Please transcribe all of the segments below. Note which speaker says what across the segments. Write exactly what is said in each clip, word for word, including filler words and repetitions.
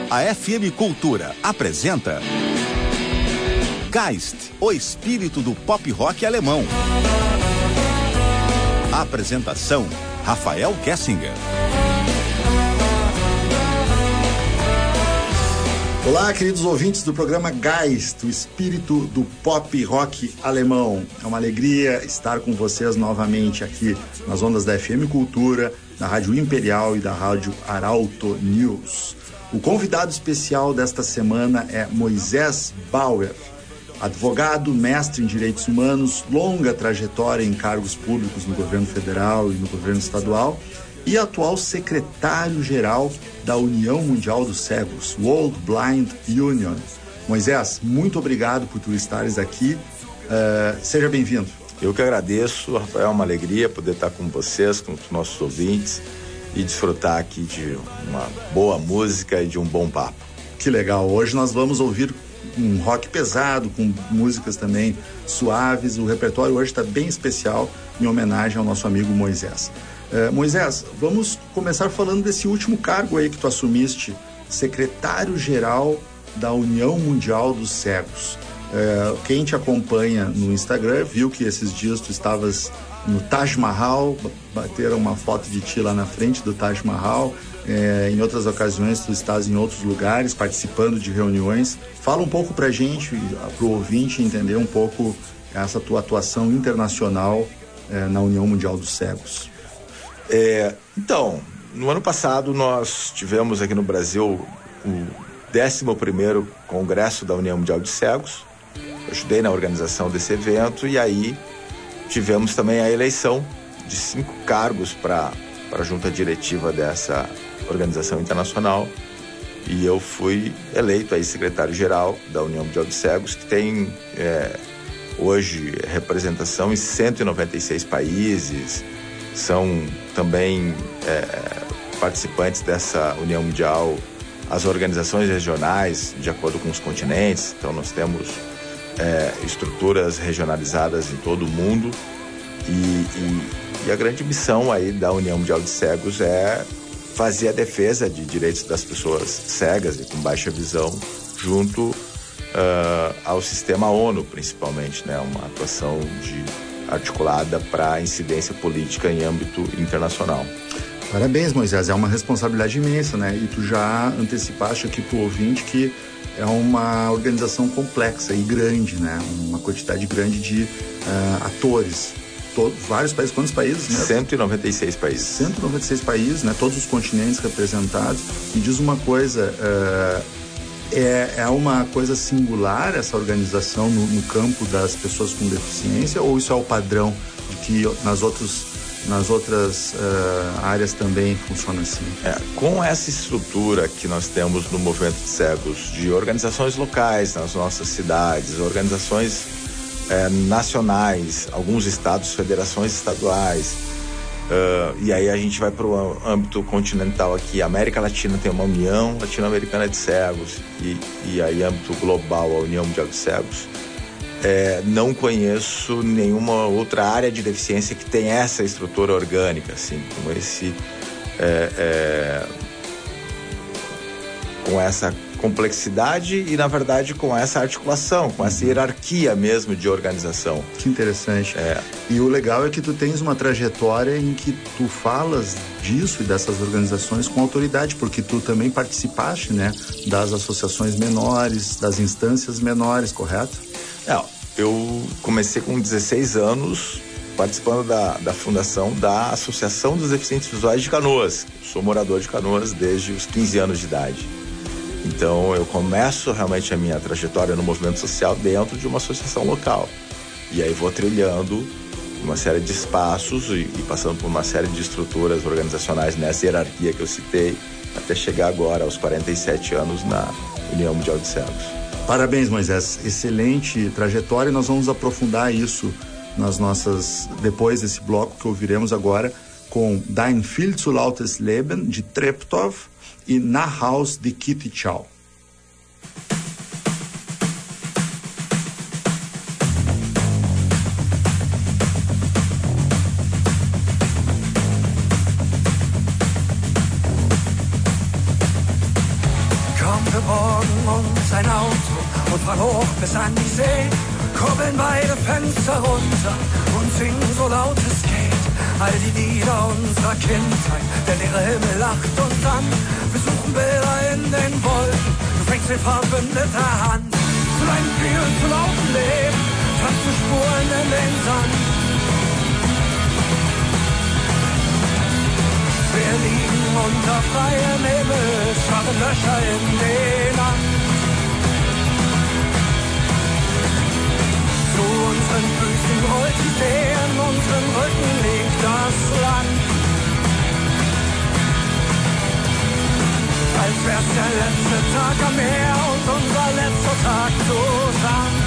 Speaker 1: A F M Cultura apresenta Geist, o espírito do pop rock alemão. Apresentação, Rafael Kessinger.
Speaker 2: Olá, queridos ouvintes do programa Geist, o espírito do pop rock alemão. É uma alegria estar com vocês novamente aqui nas ondas da F M Cultura, da Rádio Imperial e da Rádio Arauto News. O convidado especial desta semana é Moisés Bauer, advogado, mestre em direitos humanos, longa trajetória em cargos públicos no governo federal e no governo estadual e atual secretário-geral da União Mundial dos Cegos, World Blind Union. Moisés, muito obrigado por tu estares aqui. Uh, seja bem-vindo.
Speaker 3: Eu que agradeço, Rafael, é uma alegria poder estar com vocês, com os nossos ouvintes e desfrutar aqui de uma boa música e de um bom papo.
Speaker 2: Que legal. Hoje nós vamos ouvir um rock pesado, com músicas também suaves. O repertório hoje está bem especial em homenagem ao nosso amigo Moisés. Uh, Moisés, vamos começar falando desse último cargo aí que tu assumiste, secretário-geral da União Mundial dos Cegos. Uh, quem te acompanha no Instagram viu que esses dias tu estavas no Taj Mahal, bateram uma foto de ti lá na frente do Taj Mahal. Uh, em outras ocasiões tu estás em outros lugares, participando de reuniões. Fala um pouco pra gente, pro ouvinte entender um pouco essa tua atuação internacional uh, na União Mundial dos Cegos.
Speaker 3: É, então, no ano passado nós tivemos aqui no Brasil o décimo primeiro Congresso da União Mundial de Cegos. Eu ajudei na organização desse evento e aí tivemos também a eleição de cinco cargos para a junta diretiva dessa organização internacional e eu fui eleito aí secretário-geral da União Mundial de Cegos, que tem é, hoje representação em cento e noventa e seis países. São também é, participantes dessa União Mundial as organizações regionais, de acordo com os continentes. Então nós temos é, estruturas regionalizadas em todo o mundo e, e, e a grande missão aí da União Mundial de Cegos é fazer a defesa de direitos das pessoas cegas e com baixa visão junto uh, ao sistema ONU, principalmente, né? Uma atuação de articulada para a incidência política em âmbito internacional.
Speaker 2: Parabéns, Moisés, é uma responsabilidade imensa, né? E tu já antecipaste aqui pro ouvinte que é uma organização complexa e grande, né? Uma quantidade grande de uh, atores. Todo, vários países, quantos países, né?
Speaker 3: cento e noventa e seis países.
Speaker 2: cento e noventa e seis países, né? Todos os continentes representados. Me diz uma coisa, uh, É, é uma coisa singular essa organização no, no campo das pessoas com deficiência, ou isso é o padrão de que nas, outros, nas outras uh, áreas também funciona assim?
Speaker 3: É, com essa estrutura que nós temos no Movimento de Cegos, de organizações locais nas nossas cidades, organizações é, nacionais, alguns estados, federações estaduais, Uh, e aí a gente vai para o âmbito continental aqui. A América Latina tem uma União Latino-Americana de Cegos e, e aí âmbito global, a União Mundial de Cegos. É, não conheço nenhuma outra área de deficiência que tenha essa estrutura orgânica, assim, com esse é, é, com essa complexidade e, na verdade, com essa articulação, com essa hierarquia mesmo de organização.
Speaker 2: Que interessante.
Speaker 3: É.
Speaker 2: E o legal é que tu tens uma trajetória em que tu falas disso e dessas organizações com autoridade, porque tu também participaste, né, das associações menores, das instâncias menores, correto?
Speaker 3: É, eu comecei com dezesseis anos participando da, da fundação da Associação dos Deficientes Visuais de Canoas. Eu sou morador de Canoas desde os quinze anos de idade. Então eu começo realmente a minha trajetória no movimento social dentro de uma associação local. E aí vou trilhando uma série de espaços e, e passando por uma série de estruturas organizacionais nessa hierarquia que eu citei, até chegar agora aos quarenta e sete anos na União Mundial de Cegos.
Speaker 2: Parabéns, Moisés. Excelente trajetória. Nós vamos aprofundar isso nas nossas, depois desse bloco que ouviremos agora com Dein viel zu lautes Leben, de Treptow, e Na Haus de Kitty Chow.
Speaker 4: Komm borgen uns ein Auto und fahren hoch bis an die See. Kurbeln beide Fenster runter und singen so laut es geht. All die Lieder unserer Kindheit, der leere Himmel lacht uns an. Wir suchen Bilder in den Wolken, du fängst in verbündeter Hand. Zu deinen Vielen zu laufen leben, fast zu Spuren in den Sand. Wir liegen unter freiem Himmel, schwache Löcher in den Nacht. Zu unseren Füßen rollt die See, an unseren Rücken liegt das Land. Als wär's der letzte Tag am Meer und unser letzter Tag zusammen.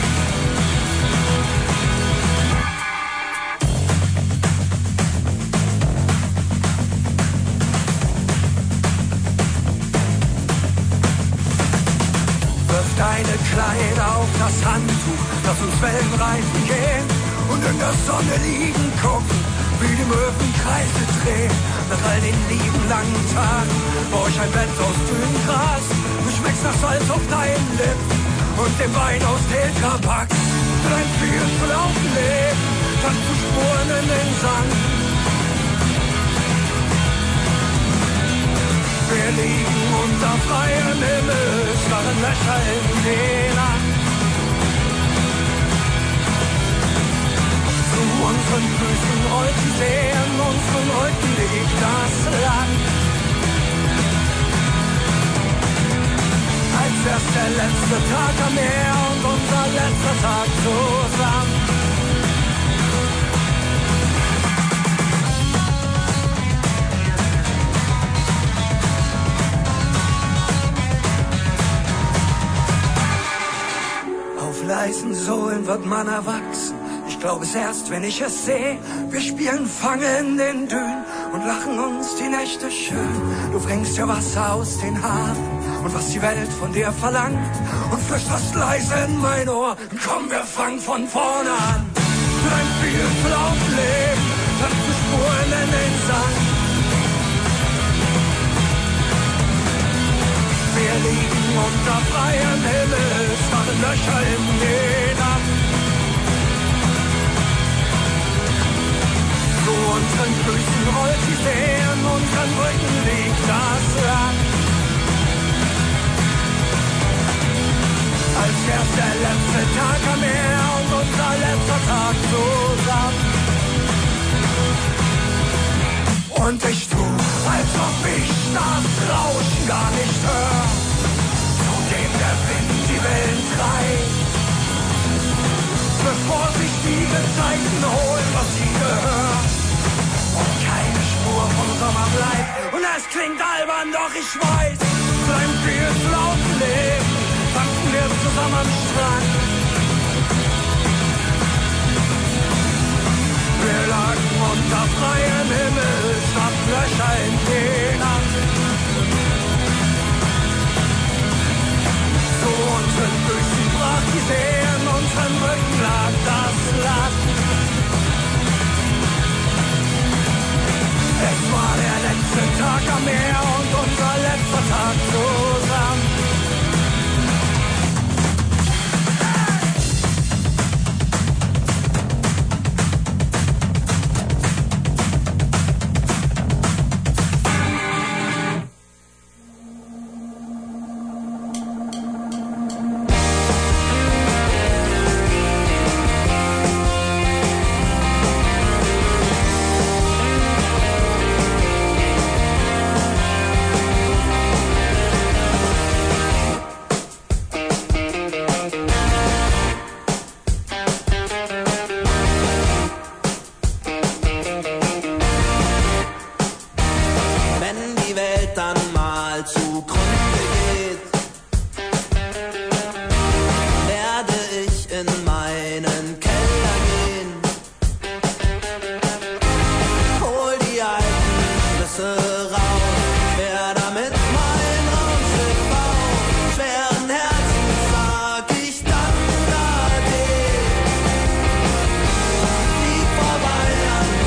Speaker 4: Wirf deine Kleider auf das Handtuch, lass uns Wellenreiten gehen und in der Sonne liegen gucken, wie die Möwen Kreise drehen. Nach all den lieben langen Tagen baue ich ein Bett aus Dünngras. Du schmeckst nach Salz auf deinen Lippen und dem Wein aus Tetrapack. Für dein Spiel zu laufen leben, dann zu Spuren in den Sand. Wir liegen unter freiem Himmel, starren Löcher in die Nacht. Zu unseren Füßen rollt die See, an unseren Rücken liegt das Land. Als wär's der letzte Tag am Meer und unser letzter Tag zusammen. Auf leisen Sohlen wird man erwachsen. Ich glaube es erst, wenn ich es sehe. Wir spielen Fange in den Dünen und lachen uns die Nächte schön. Du bringst dir Wasser aus den Haaren und was die Welt von dir verlangt und flüsterst leise in mein Ohr. Komm, wir fangen von vorne an. Für dein Spiel zu laufen leben, dann zu Spuren in den Sand. Wir liegen unter freiem Himmel, starren Löcher in die Nacht. Zu unseren Füßen rollt die See, an unseren Rücken liegt das Land. Als wär's der letzte Tag am Meer und unser letzter Tag zusammen. Und ich tu, als ob ich das Rauschen gar nicht hör, zu dem der Wind die Wellen treibt. Bevor sich die Gezeiten holen, was sie gehört. Und keine Spur vom Sommer bleibt. Und es klingt albern, doch ich weiß, zu einem viel zu laufen Leben tanzen wir zusammen am Strand. Wir lagen unter freiem Himmel, schwarzen Löcher in die Nacht. Zu unseren Füßen brach die See, an unseren Rücken lag das Land. Es war der letzte Tag am Meer und unser letzter Tag zusammen.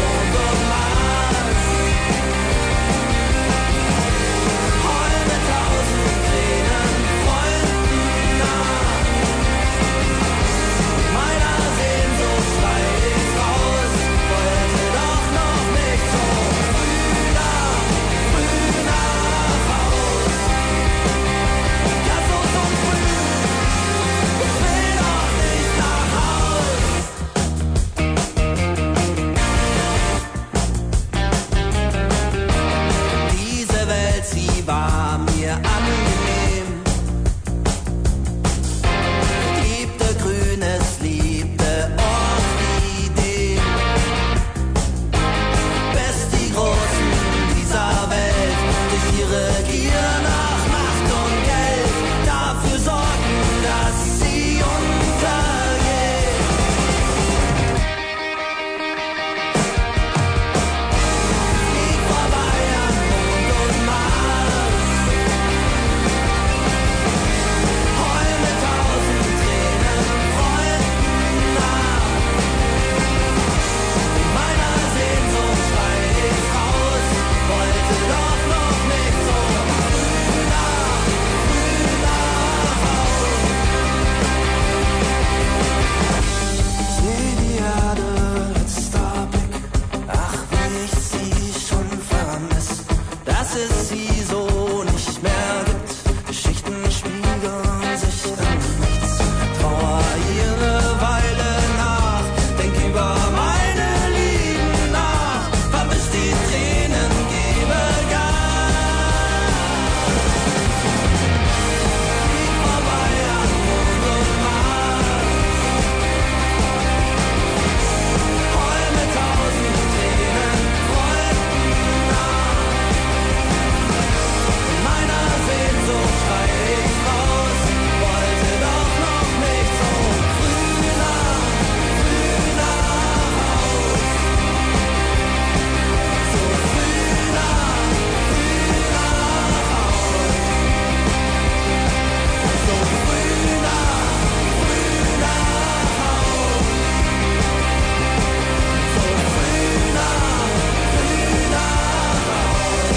Speaker 5: Heul mit es sie so nicht mehr gibt. Geschichten spiegeln sich in nichts. Trauer hier eine Weile nach, denk über meine Lieben nach, vermiss die Tränen, gebe Gas. Flieg vorbei an Mond und Mars, heul mit tausend Tränen, Freunden nach. In meiner Sehnsucht schrei ich raus, wollte doch noch nicht so früh nach, früh nach Haus. So früh nach, früh nach Haus. So früh nach, früh nach Haus. So früh nach, früh nach Haus.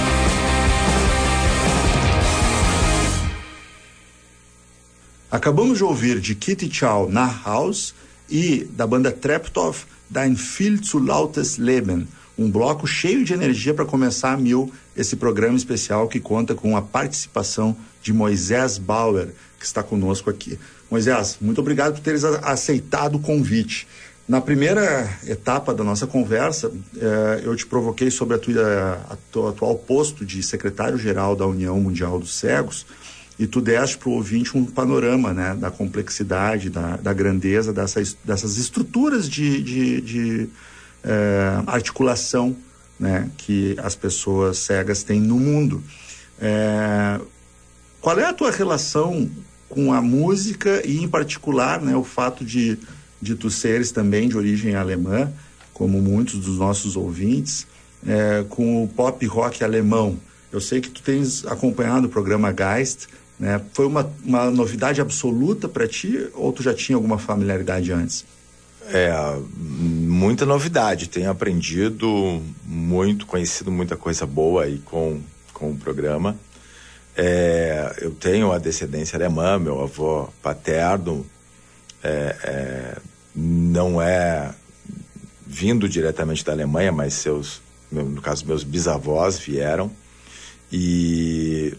Speaker 2: Acabamos de ouvir de Kitty Chow na House e da banda Treptow Dein viel zu lautes Leben, um bloco cheio de energia para começar a mil esse programa especial que conta com a participação de Moisés Bauer, que está conosco aqui. Moisés, muito obrigado por teres a- aceitado o convite. Na primeira etapa da nossa conversa, eh, eu te provoquei sobre a tua, a tua atual posto de secretário-geral da União Mundial dos Cegos, e tu deste para o ouvinte um panorama, né, da complexidade, da, da grandeza dessa, dessas estruturas de, de, de eh, articulação, né, que as pessoas cegas têm no mundo. Eh, qual é a tua relação com a música e, em particular, né, o fato de, de tu seres também de origem alemã, como muitos dos nossos ouvintes, eh, com o pop rock alemão? Eu sei que tu tens acompanhado o programa Geist, né? Foi uma, uma novidade absoluta para ti ou tu já tinha alguma familiaridade antes?
Speaker 3: É, muita novidade. Tenho aprendido muito, conhecido muita coisa boa aí com, com o programa. É, eu tenho a descendência alemã, meu avô paterno é, é, não é vindo diretamente da Alemanha, mas seus, no caso, meus bisavós vieram. E,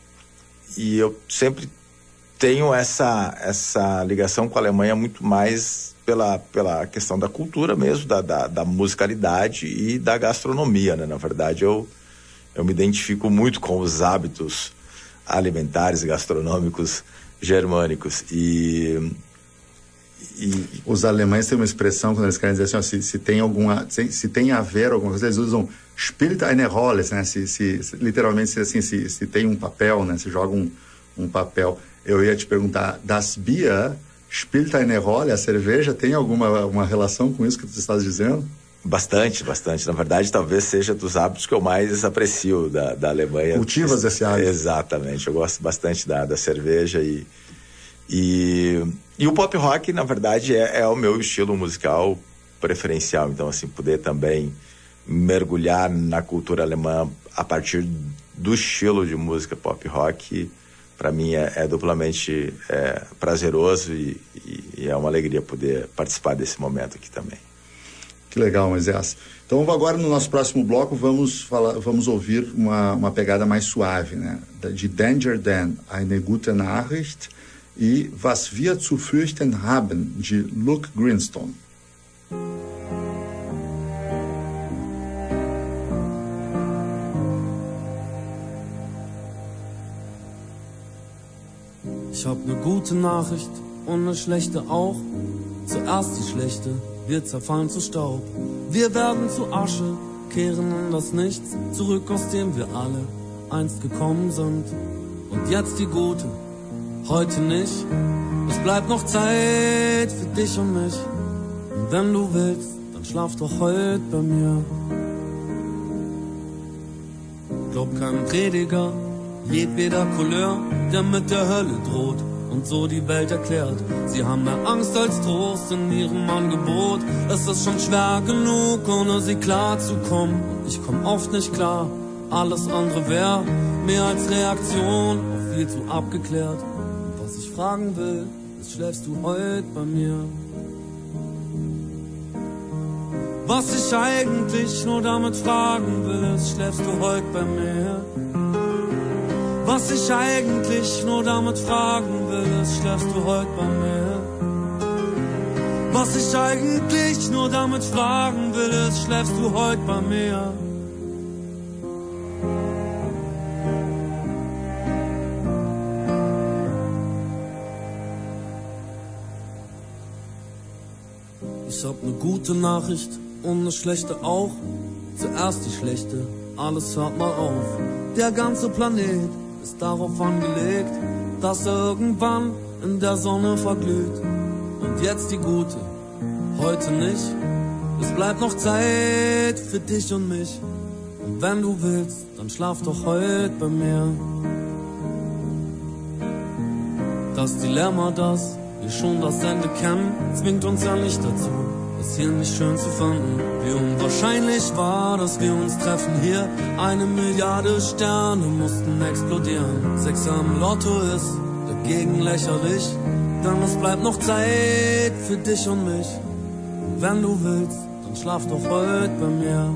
Speaker 3: e eu sempre tenho essa, essa ligação com a Alemanha muito mais pela, pela questão da cultura mesmo, da, da, da musicalidade e da gastronomia, né? Na verdade, eu, eu me identifico muito com os hábitos alimentares e gastronômicos germânicos. E, e
Speaker 2: os alemães têm uma expressão quando eles querem dizer assim, ó, se, se tem alguma, se, se tem a ver alguma coisa, eles usam spielt eine Rolle, né? Se, se, se, literalmente se, assim, se, se tem um papel, né? Se joga um, um papel. Eu ia te perguntar, das Bier spielt eine Rolle, a cerveja tem alguma uma relação com isso que tu estás dizendo?
Speaker 3: Bastante, bastante. Na verdade, talvez seja dos hábitos que eu mais aprecio da, da Alemanha.
Speaker 2: Cultivas esse hábito.
Speaker 3: Exatamente. Eu gosto bastante da, da cerveja e, e, e o pop rock, na verdade, é, é o meu estilo musical preferencial. Então, assim, poder também mergulhar na cultura alemã a partir do estilo de música pop rock, para mim é, é duplamente é, prazeroso e, e, e é uma alegria poder participar desse momento aqui também.
Speaker 2: Que legal, Moisés. Então agora no nosso próximo bloco vamos falar, vamos ouvir uma, uma pegada mais suave, né? De Danger Dan, Eine gute Nachricht, e Was wir zu fürchten haben, de Luke Greenstone.
Speaker 6: Ich hab ne gute Nachricht und ne schlechte auch. Zuerst die schlechte, wir zerfallen zu Staub. Wir werden zu Asche, kehren in das Nichts zurück, aus dem wir alle einst gekommen sind. Und jetzt die gute, heute nicht. Es bleibt noch Zeit für dich und mich. Und wenn du willst, dann schlaf doch heute bei mir. Glaub keinem Prediger, jedweder Couleur, der mit der Hölle droht und so die Welt erklärt. Sie haben mehr Angst als Trost in ihrem Angebot. Es ist schon schwer genug, ohne sie klarzukommen. Ich komm oft nicht klar, alles andere wär mehr als Reaktion auf viel zu abgeklärt. Und was ich fragen will, ist, schläfst du heute bei mir? Was ich eigentlich nur damit fragen will, ist, schläfst du heute bei mir? Was ich eigentlich nur damit fragen will, ist, schläfst du heute bei mir? Was ich eigentlich nur damit fragen will, ist, schläfst du heute bei mir? Ich hab ne gute Nachricht und ne schlechte auch. Zuerst die schlechte, alles hört mal auf. Der ganze Planet ist darauf angelegt, dass er irgendwann in der Sonne verglüht. Und jetzt die gute, heute nicht. Es bleibt noch Zeit für dich und mich. Und wenn du willst, dann schlaf doch heute bei mir. Das Dilemma, das wir schon das Ende kennen, zwingt uns ja nicht dazu, es hier nicht schön zu finden. Wie unwahrscheinlich war, dass wir uns treffen hier. Eine Milliarde Sterne mussten explodieren. Sechs am Lotto ist dagegen lächerlich, denn es bleibt noch Zeit für dich und mich. Und wenn du willst, dann schlaf doch heute bei mir.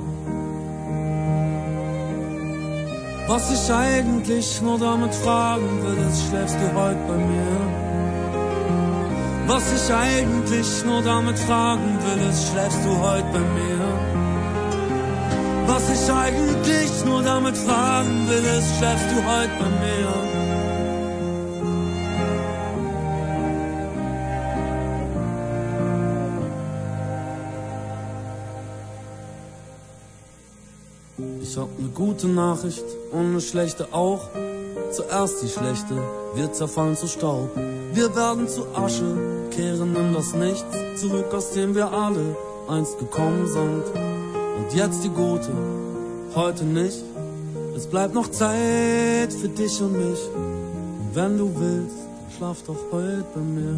Speaker 6: Was ich eigentlich nur damit fragen will, ist, schläfst du heute bei mir? Was ich eigentlich nur damit fragen will, ist, schläfst du heute bei mir? Was ich eigentlich nur damit fragen will, ist, schläfst du heute bei mir? Ich hab ne gute Nachricht und ne schlechte auch. Zuerst die schlechte, wir zerfallen zu Staub. Wir werden zu Asche, kehren in das Nichts zurück, aus dem wir alle einst gekommen sind. Und jetzt die gute, heute nicht. Es bleibt noch Zeit für dich und mich. Und wenn du willst, dann schlaf doch heute bei mir.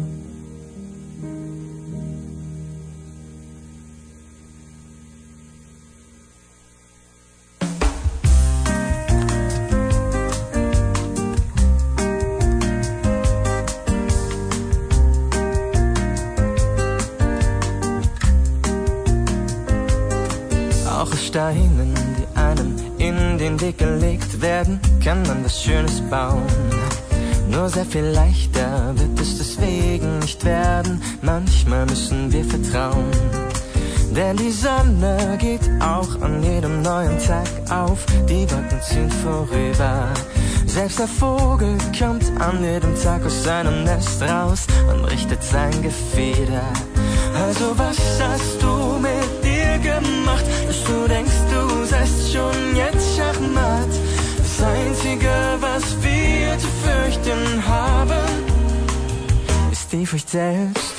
Speaker 7: Steinen, die einem in den Weg gelegt werden, kann man was Schönes bauen. Nur sehr viel leichter wird es deswegen nicht werden. Manchmal müssen wir vertrauen, denn die Sonne geht auch an jedem neuen Tag auf. Die Wolken ziehen vorüber. Selbst der Vogel kommt an jedem Tag aus seinem Nest raus und richtet sein Gefieder. Also was hast du mit dir gemacht, dass du denkst, du seist schon jetzt Schachmatt? Das Einzige, was wir zu fürchten haben, ist die Furcht selbst.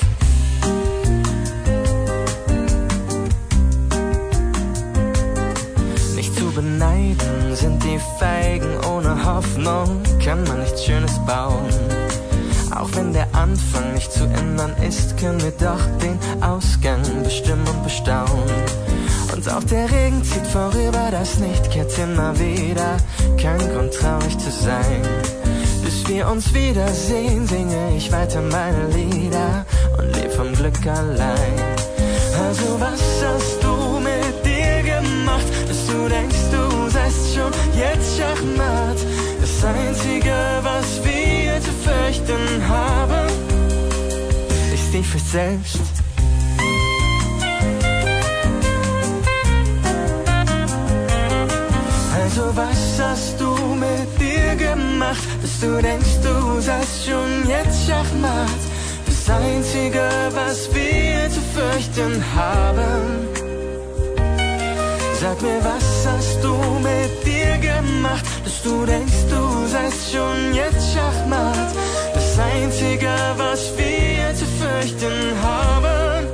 Speaker 7: Nicht zu beneiden sind die Feigen, ohne Hoffnung kann man nichts Schönes bauen. Auch wenn der Anfang nicht zu ändern ist, können wir doch den Ausgang bestimmen und bestaunen. Und auch der Regen zieht vorüber, das Licht kehrt immer wieder. Kein Grund traurig zu sein. Bis wir uns wiedersehen, singe ich weiter meine Lieder und leb vom Glück allein. Also was hast du mit dir gemacht, dass du denkst, du seist schon jetzt Schachmatt? Das Einzige, was wir zu fürchten haben, ist die Furcht selbst. Also was hast du mit dir gemacht, dass du denkst, du seist schon jetzt Schachmatt? Das Einzige, was wir zu fürchten haben. Sag mir, was hast du mit dir gemacht, dass du denkst, du seist schon jetzt Schachmatt? Das Einzige, was wir zu fürchten haben.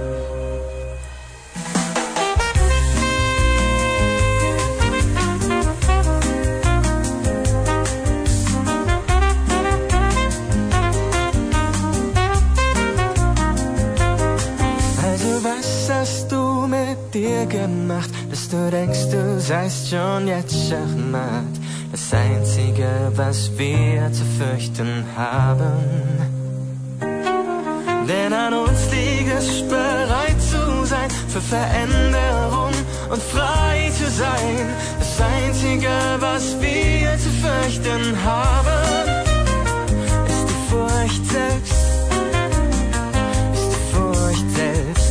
Speaker 7: Also was hast du mit dir gemacht, dass du denkst, du seist schon jetzt Schachmatt? Das Einzige, was wir zu fürchten haben. Denn an uns liegt es, bereit zu sein für Veränderung und frei zu sein. Das Einzige, was wir zu fürchten haben, ist die Furcht selbst. Ist die Furcht selbst.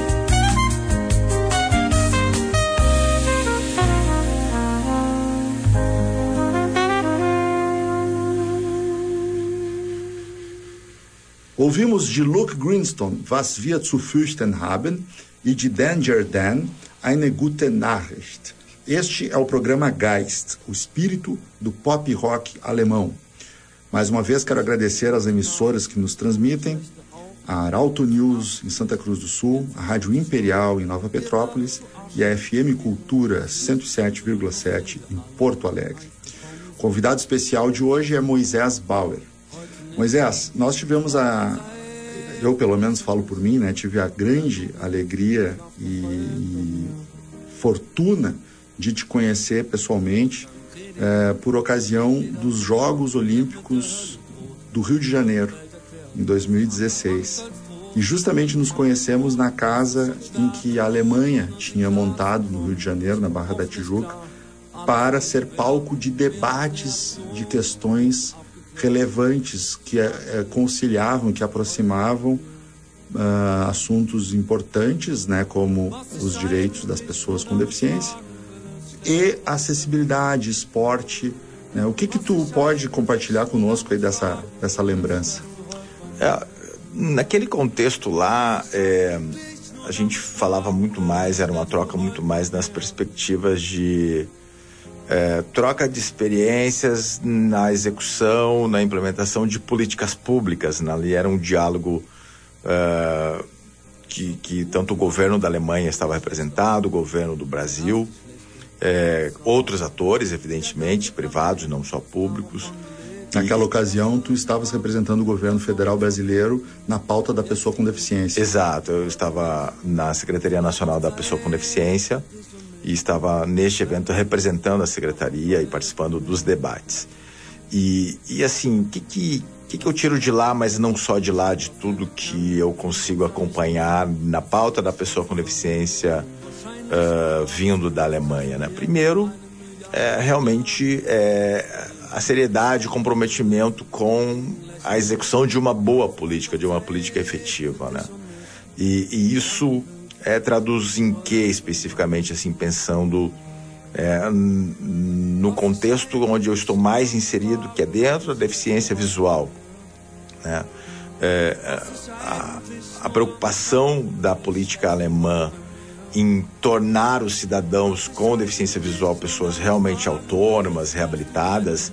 Speaker 2: Ouvimos de Luke Greenstone, Was wir zu fürchten haben, e de Danger Dan, Eine gute Nachricht. Este é o programa Geist, o espírito do pop rock alemão. Mais uma vez quero agradecer às emissoras que nos transmitem, a Arauto News em Santa Cruz do Sul, a Rádio Imperial em Nova Petrópolis e a F M Cultura cento e sete vírgula sete em Porto Alegre. O convidado especial de hoje é Moisés Bauer. Moisés, nós tivemos a, eu pelo menos falo por mim, né, tive a grande alegria e, e fortuna de te conhecer pessoalmente é, por ocasião dos Jogos Olímpicos do Rio de Janeiro, em dois mil e dezesseis. E justamente nos conhecemos na casa em que a Alemanha tinha montado no Rio de Janeiro, na Barra da Tijuca, para ser palco de debates de questões relevantes que é, conciliavam, que aproximavam uh, assuntos importantes, né, como os direitos das pessoas com deficiência e acessibilidade, esporte, né? O que que tu pode compartilhar conosco aí dessa, dessa lembrança?
Speaker 3: É, naquele contexto lá, é, a gente falava muito mais, era uma troca muito mais nas perspectivas de É, troca de experiências na execução, na implementação de políticas públicas, né? Ali era um diálogo uh, que, que tanto o governo da Alemanha estava representado, o governo do Brasil, é, outros atores, evidentemente, privados, não só públicos.
Speaker 2: Naquela e... ocasião, tu estavas representando o governo federal brasileiro na pauta da pessoa com deficiência.
Speaker 3: Exato, eu estava na Secretaria Nacional da Pessoa com Deficiência e estava neste evento representando a secretaria e participando dos debates. E, e assim, o que, que, que, que eu tiro de lá, mas não só de lá, de tudo que eu consigo acompanhar na pauta da pessoa com deficiência uh, vindo da Alemanha, né? Primeiro, é, realmente, é, a seriedade, o comprometimento com a execução de uma boa política, de uma política efetiva, né? E, e isso... É, traduz em que especificamente, assim, pensando é, no contexto onde eu estou mais inserido, que é dentro da deficiência visual, né? É, a, a preocupação da política alemã em tornar os cidadãos com deficiência visual pessoas realmente autônomas, reabilitadas,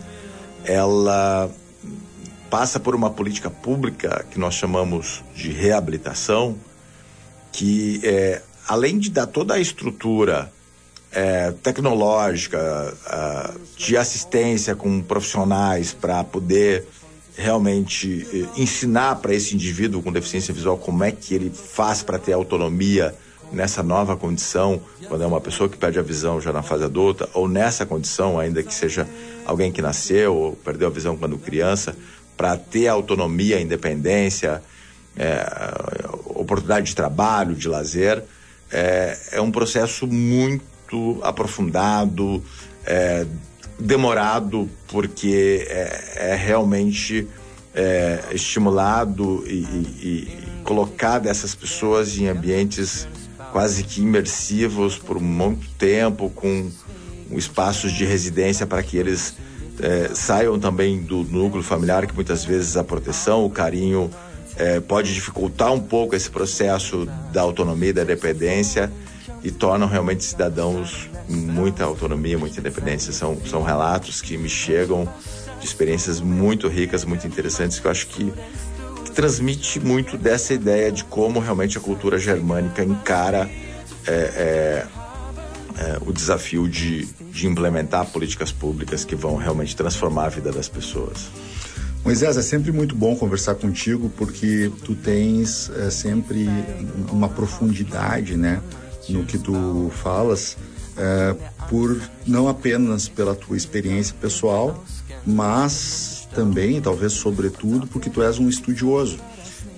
Speaker 3: ela passa por uma política pública que nós chamamos de reabilitação, que é, além de dar toda a estrutura é, tecnológica, a, de assistência com profissionais para poder realmente é, ensinar para esse indivíduo com deficiência visual como é que ele faz para ter autonomia nessa nova condição, quando é uma pessoa que perde a visão já na fase adulta, ou nessa condição, ainda que seja alguém que nasceu ou perdeu a visão quando criança, para ter autonomia, independência, É, oportunidade de trabalho, de lazer, é, é um processo muito aprofundado, é, demorado, porque é, é realmente é, estimulado e, e, e colocado essas pessoas em ambientes quase que imersivos por muito tempo, com espaços de residência para que eles é, saiam também do núcleo familiar, que muitas vezes a proteção, o carinho É, pode dificultar um pouco esse processo da autonomia e da independência e tornam realmente cidadãos com muita autonomia, muita independência. São, são relatos que me chegam de experiências muito ricas, muito interessantes, que eu acho que, que transmite muito dessa ideia de como realmente a cultura germânica encara é, é, é, o desafio de, de implementar políticas públicas que vão realmente transformar a vida das pessoas.
Speaker 2: Moisés, é sempre muito bom conversar contigo, porque tu tens é, sempre uma profundidade, né, no que tu falas, é, por não apenas pela tua experiência pessoal, mas também, talvez sobretudo, porque tu és um estudioso.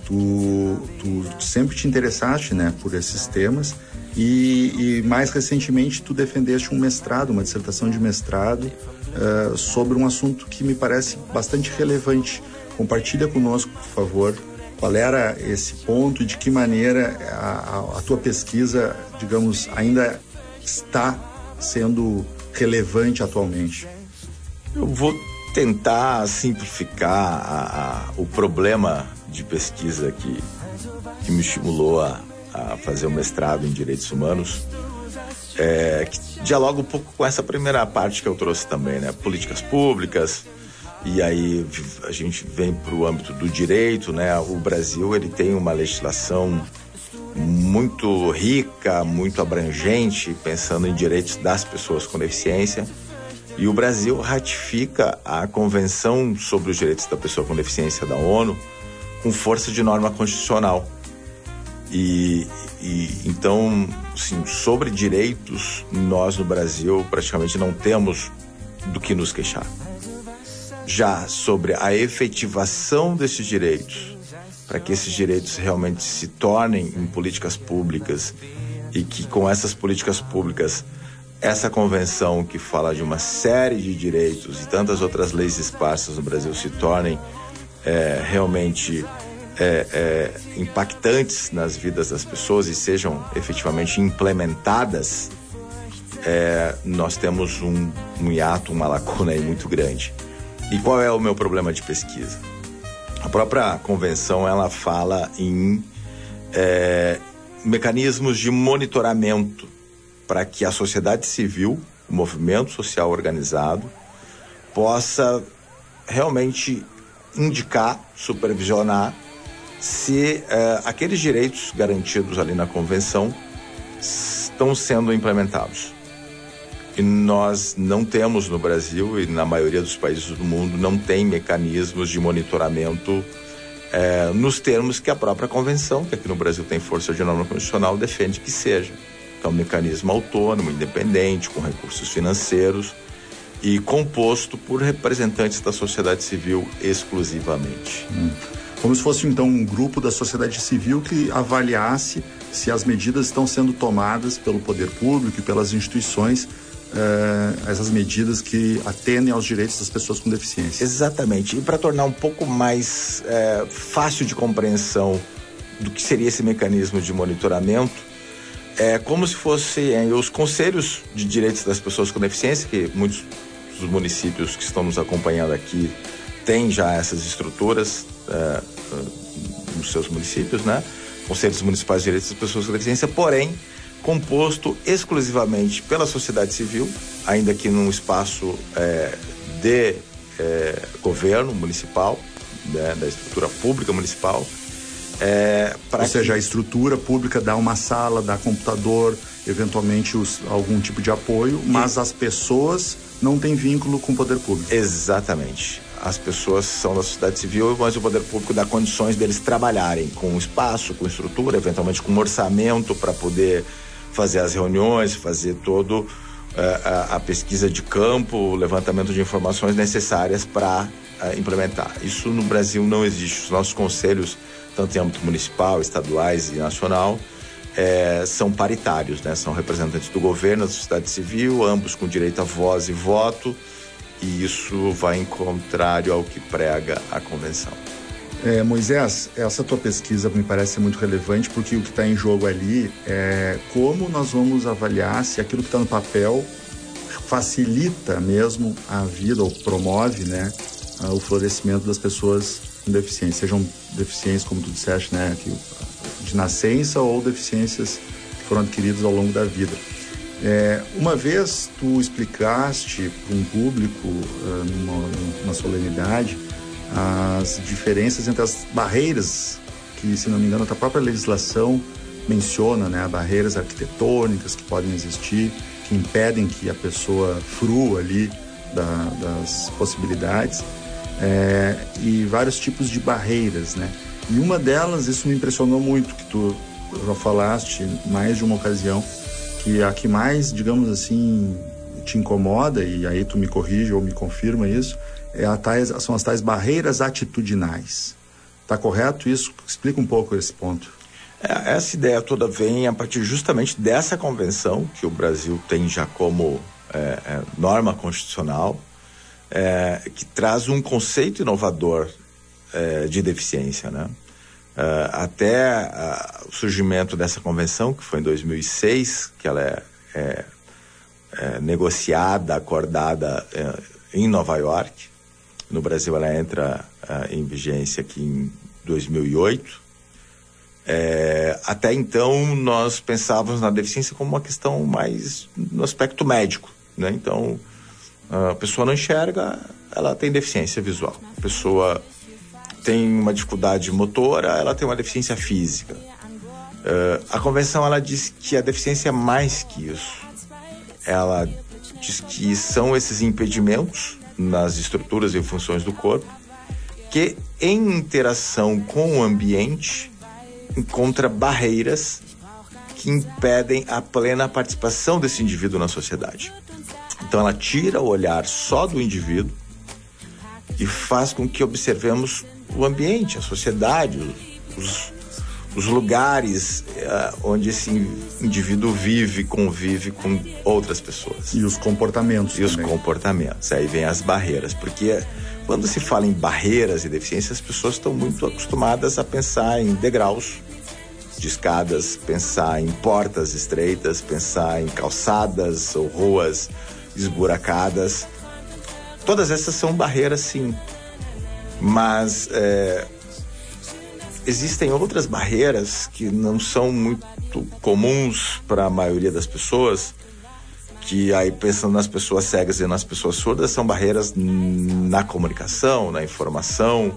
Speaker 2: Tu, tu sempre te interessaste, né, por esses temas e, e mais recentemente tu defendeste um mestrado, uma dissertação de mestrado uh, sobre um assunto que me parece bastante relevante. Compartilha conosco, por favor, qual era esse ponto e de que maneira a, a, a tua pesquisa, digamos, ainda está sendo relevante atualmente.
Speaker 3: Eu vou tentar simplificar a, a, o problema de pesquisa que, que me estimulou a, a fazer o mestrado em Direitos Humanos, é, que dialoga um pouco com essa primeira parte que eu trouxe também, né? Políticas públicas, e aí a gente vem para o âmbito do direito, né? O Brasil, ele tem uma legislação muito rica, muito abrangente, pensando em direitos das pessoas com deficiência. E o Brasil ratifica a Convenção sobre os Direitos da Pessoa com Deficiência da ONU com força de norma constitucional. E, e então, assim, sobre direitos, nós no Brasil praticamente não temos do que nos queixar. Já sobre a efetivação desses direitos, para que esses direitos realmente se tornem em políticas públicas e que com essas políticas públicas, essa convenção que fala de uma série de direitos e tantas outras leis esparsas no Brasil se tornem é, realmente é, é, impactantes nas vidas das pessoas e sejam efetivamente implementadas, é, nós temos um, um hiato, uma lacuna aí muito grande. E qual é o meu problema de pesquisa? A própria convenção, ela fala em é, mecanismos de monitoramento para que a sociedade civil, o movimento social organizado, possa realmente indicar, supervisionar se é, aqueles direitos garantidos ali na convenção estão sendo implementados. E nós não temos no Brasil e na maioria dos países do mundo não tem mecanismos de monitoramento é, nos termos que a própria convenção, que aqui no Brasil tem força de norma constitucional, defende que seja. Então, um mecanismo autônomo, independente, com recursos financeiros e composto por representantes da sociedade civil exclusivamente.
Speaker 2: Hum. Como se fosse, então, um grupo da sociedade civil que avaliasse se as medidas estão sendo tomadas pelo poder público e pelas instituições, Uh, essas medidas que atendem aos direitos das pessoas com deficiência.
Speaker 3: Exatamente. E para tornar um pouco mais é, fácil de compreensão do que seria esse mecanismo de monitoramento, é como se fossem os conselhos de direitos das pessoas com deficiência, que muitos dos municípios que estão nos acompanhando aqui têm já essas estruturas é, nos seus municípios, né? Conselhos Municipais de Direitos das Pessoas com Deficiência, porém composto exclusivamente pela sociedade civil, ainda que num espaço é, de é, governo municipal, né, da estrutura pública municipal. É,
Speaker 2: Ou seja, que... a estrutura pública dá uma sala, dá computador, eventualmente os, algum tipo de apoio, mas e... as pessoas não têm vínculo com o poder público.
Speaker 3: Exatamente. As pessoas são da sociedade civil, mas o poder público dá condições deles trabalharem com espaço, com estrutura, eventualmente com orçamento para poder fazer as reuniões, fazer todo uh, a, a pesquisa de campo, o levantamento de informações necessárias para uh, implementar. Isso no Brasil não existe. Os nossos conselhos, tanto em âmbito municipal, estaduais e nacional, é, são paritários, né? São representantes do governo, da sociedade civil, ambos com direito a voz e voto, e isso vai em contrário ao que prega a convenção.
Speaker 2: É, Moisés, essa tua pesquisa me parece muito relevante, porque o que está em jogo ali é como nós vamos avaliar se aquilo que está no papel facilita mesmo a vida ou promove, né, o florescimento das pessoas com deficiência, sejam deficiências, como tu disseste, né, de nascença ou deficiências que foram adquiridas ao longo da vida. É, uma vez tu explicaste para um público, uh, numa, numa solenidade, as diferenças entre as barreiras que, se não me engano, a própria legislação menciona, né, barreiras arquitetônicas que podem existir, que impedem que a pessoa frua ali da, das possibilidades, é, e vários tipos de barreiras, né? E uma delas, isso me impressionou muito, que tu já falaste mais de uma ocasião, que a que mais, digamos assim, te incomoda, e aí tu me corrige ou me confirma isso, é a tais, são as tais barreiras atitudinais. Está correto isso? Explica um pouco esse ponto.
Speaker 3: É, essa ideia toda vem a partir justamente dessa convenção que o Brasil tem já como é, é, norma constitucional, é, que traz um conceito inovador é, de deficiência, né? É, até a, o surgimento dessa convenção, que foi em dois mil e seis, que ela é, é, é negociada, acordada é, em Nova York. No Brasil ela entra é, em vigência aqui em dois mil e oito. É, até então nós pensávamos na deficiência como uma questão mais no aspecto médico, né? Então a pessoa não enxerga, ela tem deficiência visual. A pessoa tem uma dificuldade motora, ela tem uma deficiência física. É, a convenção ela diz que a deficiência é mais que isso. Ela diz que são esses impedimentos nas estruturas e funções do corpo que, em interação com o ambiente, encontra barreiras que impedem a plena participação desse indivíduo na sociedade. Então ela tira o olhar só do indivíduo e faz com que observemos o ambiente, a sociedade, os, os lugares uh, onde esse indivíduo vive, convive com outras pessoas.
Speaker 2: E os comportamentos.
Speaker 3: E
Speaker 2: também.
Speaker 3: os comportamentos. Aí vem as barreiras, porque quando se fala em barreiras e deficiências, as pessoas estão muito acostumadas a pensar em degraus de escadas, pensar em portas estreitas, pensar em calçadas ou ruas esburacadas. Todas essas são barreiras, sim. Mas é, existem outras barreiras que não são muito comuns para a maioria das pessoas, que aí, pensando nas pessoas cegas e nas pessoas surdas, são barreiras na comunicação, na informação,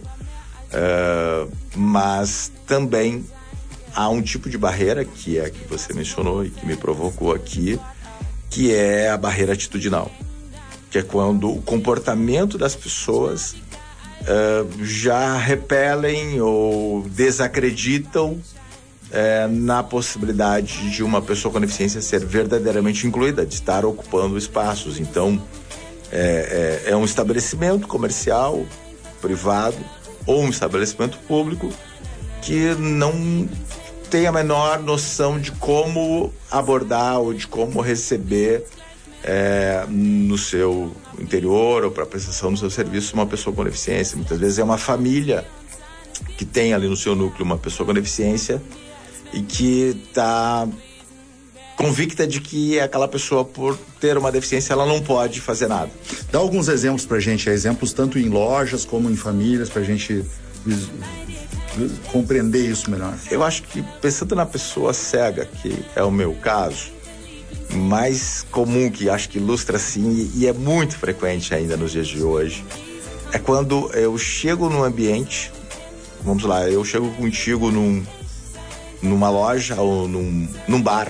Speaker 3: é, mas também há um tipo de barreira, que é a que você mencionou e que me provocou aqui, que é a barreira atitudinal, que é quando o comportamento das pessoas uh, já repelem ou desacreditam uh, na possibilidade de uma pessoa com deficiência ser verdadeiramente incluída, de estar ocupando espaços. Então, é, é, é um estabelecimento comercial, privado, ou um estabelecimento público que não tem a menor noção de como abordar ou de como receber é, no seu interior ou para a prestação do seu serviço uma pessoa com deficiência. Muitas vezes é uma família que tem ali no seu núcleo uma pessoa com deficiência e que está convicta de que aquela pessoa, por ter uma deficiência, ela não pode fazer nada.
Speaker 2: Dá alguns exemplos pra gente, exemplos tanto em lojas como em famílias, pra gente compreender isso melhor.
Speaker 3: Eu acho que, pensando na pessoa cega, que é o meu caso, mais comum, que acho que ilustra assim, e é muito frequente ainda nos dias de hoje, é quando eu chego num ambiente, vamos lá, eu chego contigo num, numa loja ou num, num bar,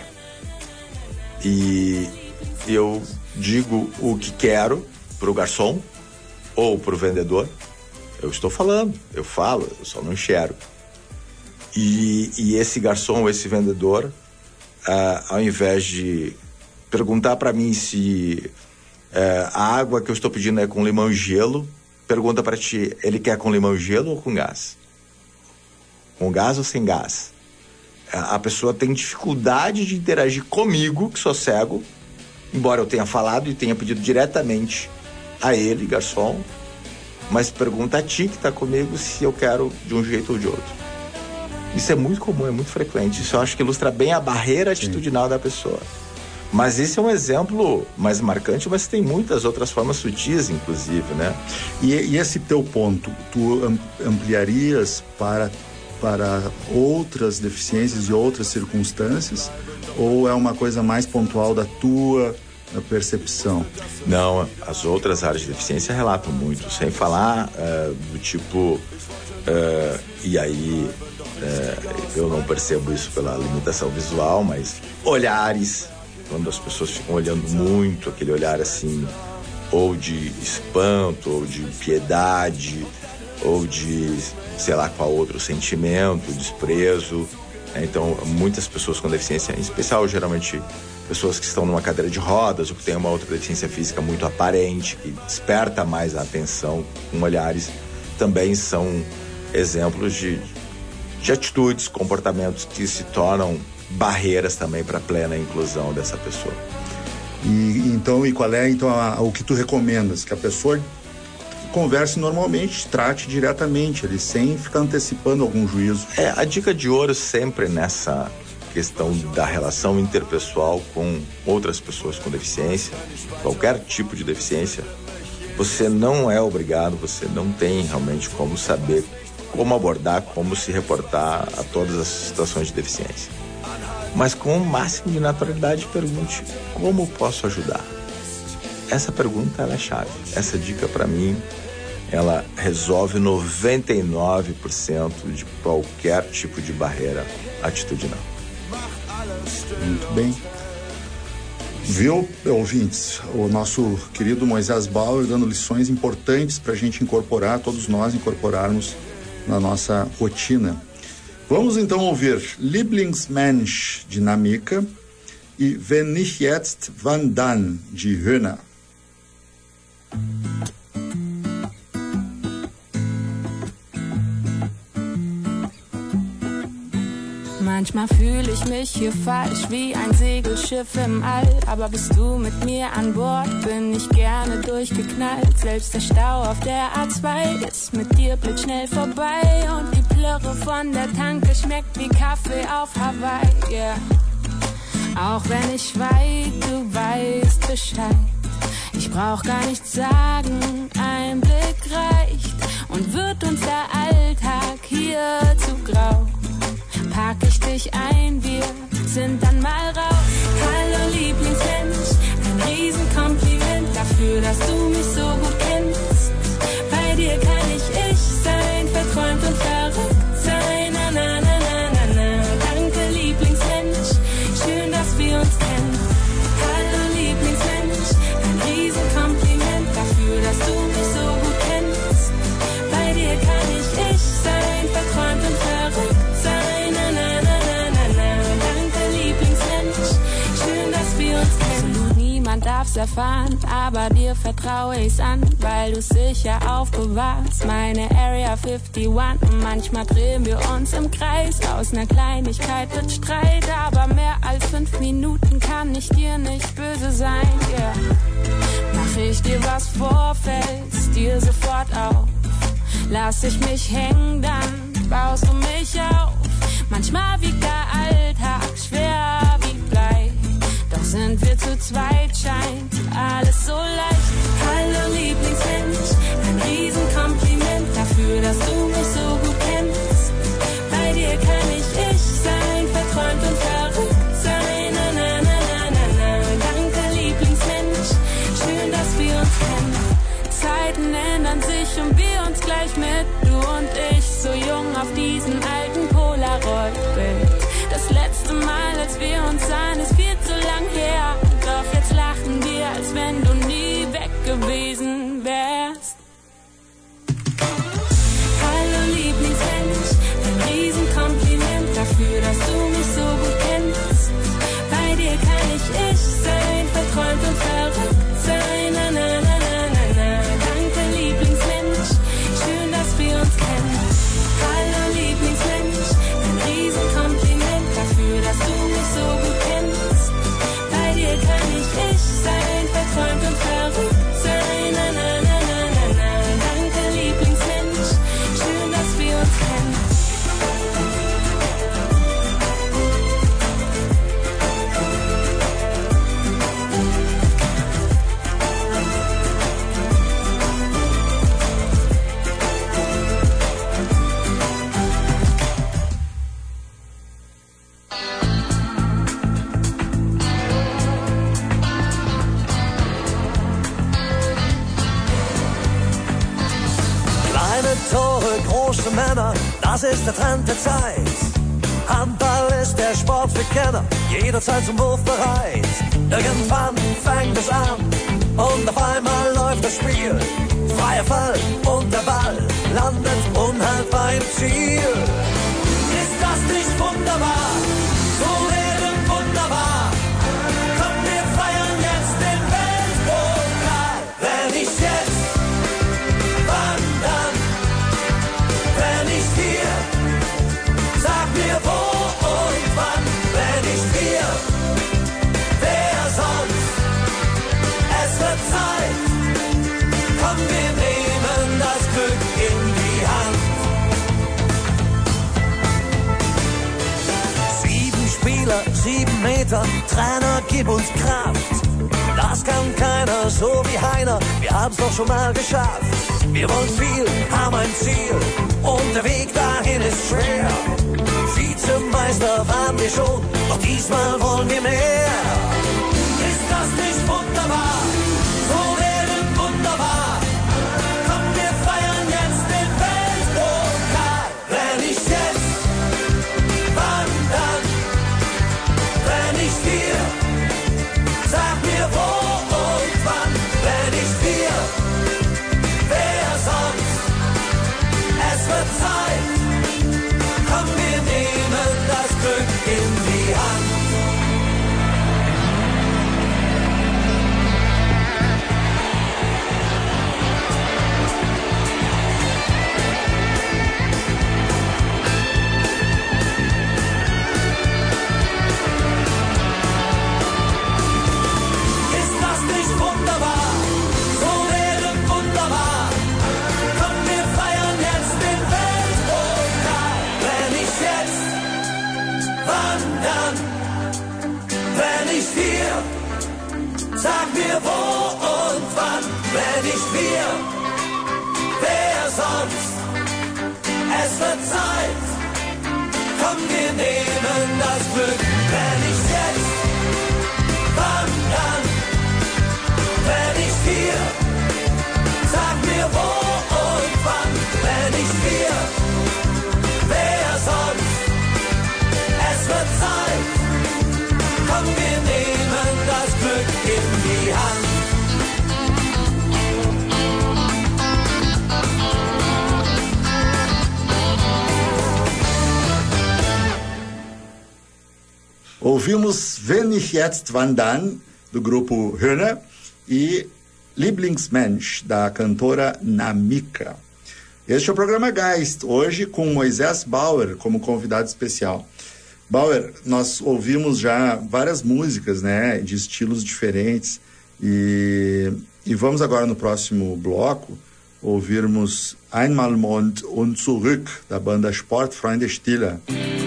Speaker 3: e eu digo o que quero pro garçom ou pro vendedor. Eu estou falando, eu falo, eu só não enxergo. E, e esse garçom ou esse vendedor, ah, ao invés de perguntar para mim se ah, a água que eu estou pedindo é com limão e gelo, pergunta para ti, ele quer com limão e gelo ou com gás? Com gás ou sem gás? A pessoa tem dificuldade de interagir comigo, que sou cego, embora eu tenha falado e tenha pedido diretamente a ele, garçom, mas pergunta a ti que está comigo se eu quero de um jeito ou de outro. Isso é muito comum, é muito frequente. Isso eu acho que ilustra bem a barreira atitudinal Sim. da pessoa. Mas esse é um exemplo mais marcante, mas tem muitas outras formas sutis, inclusive, né?
Speaker 2: E, e esse teu ponto, tu ampliarias para, para outras deficiências e outras circunstâncias? Ou é uma coisa mais pontual da tua percepção?
Speaker 3: Não, as outras áreas de deficiência relatam muito, sem falar uh, do tipo, uh, e aí uh, eu não percebo isso pela limitação visual, mas olhares, quando as pessoas ficam olhando muito, aquele olhar assim, ou de espanto, ou de piedade, ou de, sei lá, qual outro sentimento, desprezo, né? Então, muitas pessoas com deficiência, em especial, geralmente, pessoas que estão numa cadeira de rodas ou que têm uma outra deficiência física muito aparente, que desperta mais a atenção com olhares, também são exemplos de, de atitudes, comportamentos que se tornam barreiras também para a plena inclusão dessa pessoa.
Speaker 2: E então, e qual é então a, a, o que tu recomendas? Que a pessoa converse normalmente, trate diretamente ali, sem ficar antecipando algum juízo.
Speaker 3: É, a dica de ouro sempre nessa questão da relação interpessoal com outras pessoas com deficiência, qualquer tipo de deficiência, você não é obrigado, você não tem realmente como saber como abordar, como se reportar a todas as situações de deficiência. Mas com o máximo de naturalidade, pergunte: como posso ajudar? Essa pergunta, ela é chave. Essa dica, para mim, ela resolve noventa e nove por cento de qualquer tipo de barreira atitudinal.
Speaker 2: Muito bem. Viu, ouvintes, o nosso querido Moisés Bauer dando lições importantes para a gente incorporar, todos nós incorporarmos na nossa rotina. Vamos então ouvir Lieblingsmensch de Namika e Wenn nicht jetzt, wann dann de Höhner.
Speaker 8: Manchmal fühle ich mich hier falsch wie ein Segelschiff im All. Aber bist du mit mir an Bord, bin ich gerne durchgeknallt. Selbst der Stau auf der A zwei ist mit dir blitzschnell vorbei. Und die Plörre von der Tanke schmeckt wie Kaffee auf Hawaii, yeah. Auch wenn ich weiß, du weißt Bescheid. Ich brauch gar nichts sagen, ein Blick reicht. Und wird uns der Alltag hier zu grau, pack ich dich ein, wir sind dann mal raus. Hallo Lieblingsmensch, ein Riesenkompliment dafür, dass du mich so gut kennst. Bei dir kann ich ich sein, verträumt und verrückt sein. Na, na, na, na, na, na. Danke Lieblingsmensch, schön, dass wir uns kennen. Hallo Lieblingsmensch, ein Riesenkompliment dafür, dass du mich so gut kennst. Bei dir kann ich ich sein, verträumt und verrückt sein. Absolut niemand darf's erfahren, aber dir vertraue ich's an, weil du's sicher aufbewahrst. Meine Area einundfünfzig und manchmal drehen wir uns im Kreis. Aus ner Kleinigkeit wird Streit, aber mehr als fünf Minuten kann ich dir nicht böse sein, yeah. Mach ich dir was vor, fällst dir sofort auf. Lass ich mich hängen, dann baust du mich auf. Manchmal wiegt der Alltag schwer wie Blei, doch sind wir zu zweit, scheint alles so leicht. Hallo Lieblingsmensch, ein Riesenkompliment dafür, dass du mich so gut kennst. Bei dir kann ich ich sein, verträumt und verrückt sein. Na, na, na, na, na, na. Danke Lieblingsmensch, schön, dass wir uns kennen. Zeiten ändern sich und wir uns gleich mit, du und ich, so jung auf diesem alten Polaroid-Bild. Das letzte Mal, als wir uns sahen, ist viel zu lang her. Doch jetzt lachen wir, als wenn du nie weg gewesen wärst. Hallo Lieblingsmensch, ein Riesenkompliment dafür, dass du mich so gut kennst. Bei dir kann ich ich sein, verträumt und verrückt sein. Na, na, na, na, na, na. Danke Lieblingsmensch, schön, dass wir uns kennen. Hallo Lieblingsmensch, ein Riesenkompliment dafür, dass du mich so gut kennst. Bei dir kann ich ich sein, verträumt und verrückt sein. Na, na, na, na, na, na. Danke Lieblingsmensch, schön, dass wir uns kennen.
Speaker 5: Tore, große Männer, das ist der Trend der Zeit. Handball ist der Sport für Kenner, jederzeit zum Wurf bereit. Irgendwann fängt es an und auf einmal läuft das Spiel. Freier Fall und der Ball landet unhaltbar im Ziel. Ist das nicht wunderbar? So Leben wunderbar. Komm, wir feiern jetzt den Weltpokal. Wenn ich's jetzt, wann dann? Wenn ich's weiter. Trainer, gib uns Kraft. Das kann keiner so wie Heiner. Wir haben's doch schon mal geschafft. Wir wollen viel, haben ein Ziel. Und der Weg dahin ist schwer. Vizemeister waren wir schon. Doch diesmal wollen wir mehr. Ist das nicht wunderbar? So werden wunderbar. Komm, wir feiern jetzt den Weltpokal. Wenn nicht jetzt, wann dann? Wenn nicht wir, sag mir wo und wann. Wenn nicht wir, wer sonst? Es wird Zeit. Komm, wir nehmen das Glück in die Hand. Sag mir wo und wann, wenn nicht wir, wer sonst? Es wird Zeit, komm, wir nehmen das Glück, wenn nicht jetzt, wann dann, wenn nicht wir, sag mir wo und wann, wenn nicht wir, wer sonst? Es wird Zeit, komm, wir nehmen das Glück in die Hand.
Speaker 2: Ouvimos Wenn nicht jetzt, wann dann, do grupo Höhne, e Lieblingsmensch, da cantora Namika. Este é o programa Geist, hoje com Moisés Bauer como convidado especial. Bauer, nós ouvimos já várias músicas, né, de estilos diferentes, e, e vamos agora no próximo bloco ouvirmos Einmalmond und Zurück, da banda Sportfreunde Stille.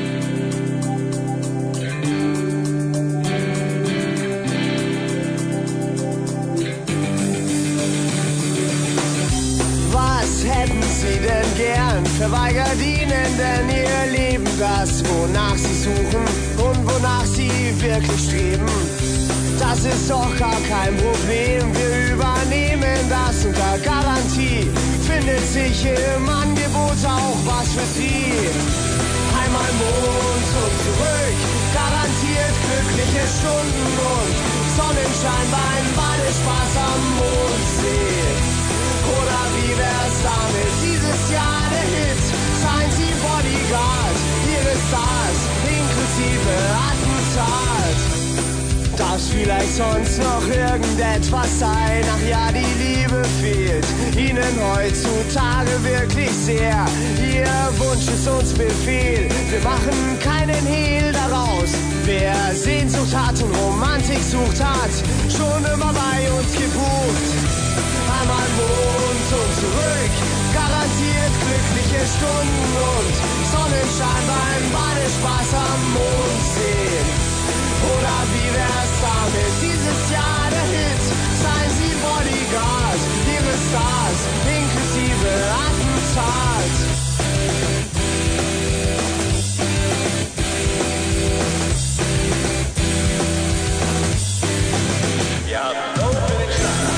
Speaker 9: Was hätten Sie denn gern? Verweigert Ihnen denn Ihr Leben das, wonach Sie suchen und wonach Sie wirklich streben? Das ist doch gar kein Problem, wir übernehmen das unter Garantie. Findet sich im Angebot auch was für Sie. Einmal Mond und zurück, garantiert glückliche Stunden und Sonnenschein beim Badespaß am Mondsee. Oder wie wär's damit, dieses Jahr der Hit, seien Sie Bodyguard, Ihre Stars, inklusive Attentat. Darf's vielleicht sonst noch irgendetwas sein? Ach ja, die Liebe fehlt Ihnen heutzutage wirklich sehr. Ihr Wunsch ist uns Befehl, wir machen keinen Hehl daraus. Wer Sehnsucht hat und Romantik sucht, hat schon immer bei uns gebucht. Einmal Mond und zurück, garantiert glückliche Stunden und Sonnenschein beim Badespaß am Mondsee. Oder wie wär's damit, dieses Jahr der Hit, seien Sie Bodyguard, Ihre Stars, inklusive Attentat.
Speaker 10: Ja, so für den Start.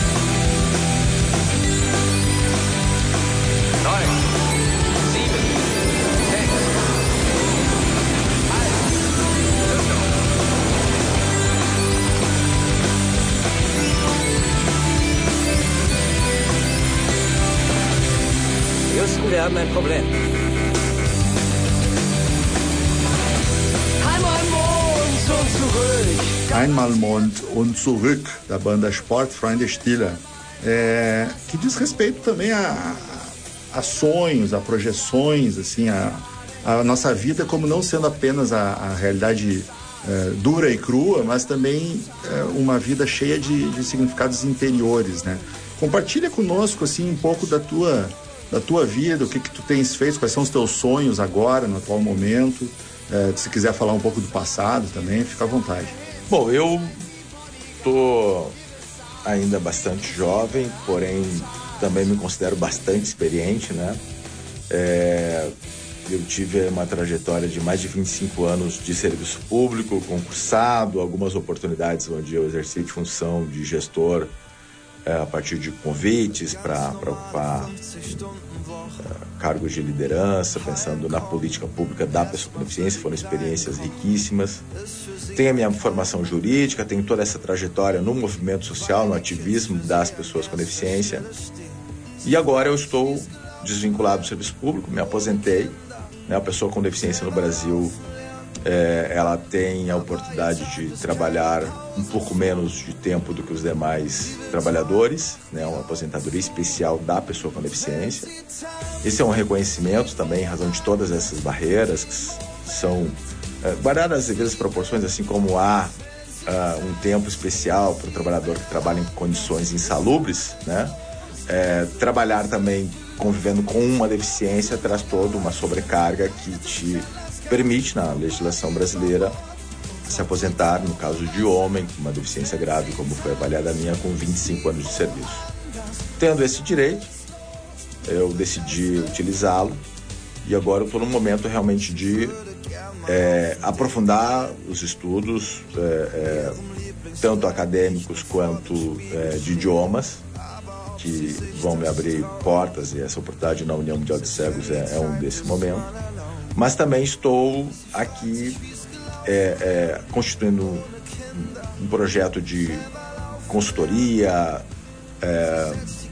Speaker 10: Neun, sieben, sechs,
Speaker 5: Houston, wir haben ein Problem.
Speaker 9: Einmal Mond und zurück.
Speaker 2: Einmal Mond und Zurück, da banda Sportfreunde Stille. É, que diz respeito também a, a sonhos, a projeções, assim, a, a nossa vida como não sendo apenas a, a realidade é, dura e crua, mas também é, uma vida cheia de, de significados interiores, né? Compartilha conosco, assim, um pouco da tua, da tua vida, o que que tu tens feito, quais são os teus sonhos agora, no atual momento, É, se quiser falar um pouco do passado também, fica à vontade.
Speaker 3: Bom, eu tô ainda bastante jovem, porém também me considero bastante experiente, né? É, eu tive uma trajetória de mais de vinte e cinco anos de serviço público, concursado, algumas oportunidades onde eu exerci de função de gestor é, a partir de convites para ocupar é, cargos de liderança, pensando na política pública da pessoa com deficiência. Foram experiências riquíssimas. Tenho a minha formação jurídica, tenho toda essa trajetória no movimento social, no ativismo das pessoas com deficiência. E agora eu estou desvinculado do serviço público, me aposentei. Né? A pessoa com deficiência no Brasil, é, ela tem a oportunidade de trabalhar um pouco menos de tempo do que os demais trabalhadores, né? Uma aposentadoria especial da pessoa com deficiência. Esse é um reconhecimento também em razão de todas essas barreiras que são é, guardadas as devidas proporções, assim como há uh, um tempo especial para o trabalhador que trabalha em condições insalubres, né? É, trabalhar também convivendo com uma deficiência traz toda uma sobrecarga que te permite, na legislação brasileira, se aposentar, no caso de homem com uma deficiência grave, como foi avaliada a minha, com vinte e cinco anos de serviço. Tendo esse direito, eu decidi utilizá-lo e agora eu estou no momento realmente de é, aprofundar os estudos, é, é, tanto acadêmicos quanto é, de idiomas, que vão me abrir portas, e essa oportunidade na União Mundial de Cegos é, é um desse momento. Mas também estou aqui é, é, constituindo um, um projeto de consultoria, é,